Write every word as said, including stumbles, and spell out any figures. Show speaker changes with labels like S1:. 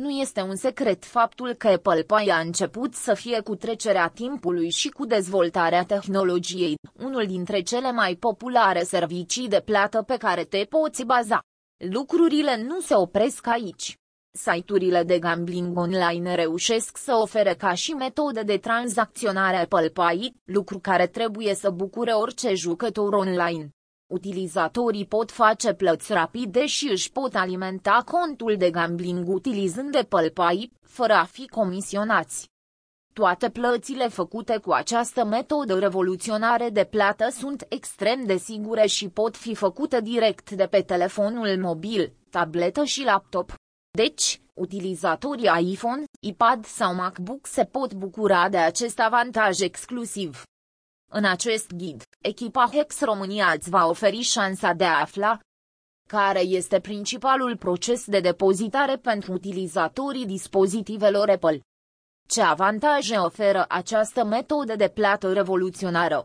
S1: Nu este un secret faptul că Apple Pay a început să fie cu trecerea timpului și cu dezvoltarea tehnologiei, unul dintre cele mai populare servicii de plată pe care te poți baza. Lucrurile nu se opresc aici. Site-urile de gambling online reușesc să ofere ca și metodă de tranzacționare Apple Pay, lucru care trebuie să bucure orice jucător online. Utilizatorii pot face plăți rapide și își pot alimenta contul de gambling utilizând Apple Pay, fără a fi comisionați. Toate plățile făcute cu această metodă revoluționare de plată sunt extrem de sigure și pot fi făcute direct de pe telefonul mobil, tabletă și laptop. Deci, utilizatorii iPhone, iPad sau MacBook se pot bucura de acest avantaj exclusiv. În acest ghid, echipa Hex România îți va oferi șansa de a afla care este principalul proces de depozitare pentru utilizatorii dispozitivelor Apple. Ce avantaje oferă această metodă de plată revoluționară?